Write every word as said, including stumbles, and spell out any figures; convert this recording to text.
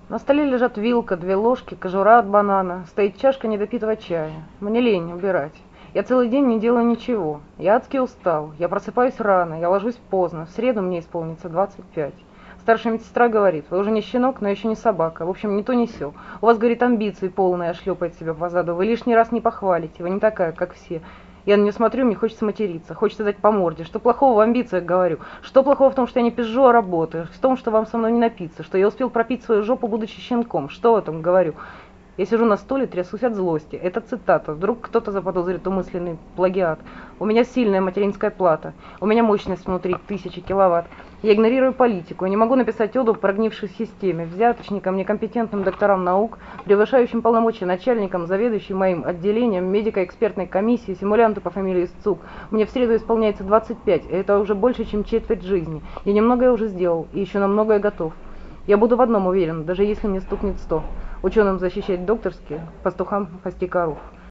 На столе лежат вилка, две ложки, кожура от банана, стоит чашка недопитого чая. Мне лень убирать. Я целый день не делаю ничего. Я адски устал. Я просыпаюсь рано, я ложусь поздно. В среду мне исполнится двадцать пять. Старшая медсестра говорит: вы уже не щенок, но еще не собака. В общем, не то не сё. У вас, говорит, амбиции полные, шлепает себя по заду. Вы лишний раз не похвалите. Вы не такая, как все. Я на нее смотрю, мне хочется материться, хочется дать по морде. Что плохого в амбициях, говорю? Что плохого в том, что я не пизжу, а работаю? В том, что вам со мной не напиться? Что я успел пропить свою жопу, будучи щенком? Что в этом, говорю? Я сижу на стуле, трясусь от злости. Это цитата. Вдруг кто-то заподозрит умысленный плагиат. У меня сильная материнская плата. У меня мощность внутри тысячи киловатт. Я игнорирую политику. Я не могу написать оду прогнившей системе, взяточникам, некомпетентным докторам наук, превышающим полномочия начальникам, заведующим моим отделением, медико-экспертной комиссии, симулянту по фамилии Сцук. Мне в среду исполняется двадцать пять, и это уже больше, чем четверть жизни. Я немногое уже сделал, и еще на многое готов. Я буду в одном уверен, даже если мне стукнет сто. Ученым защищать докторские, пастухам пасти коров.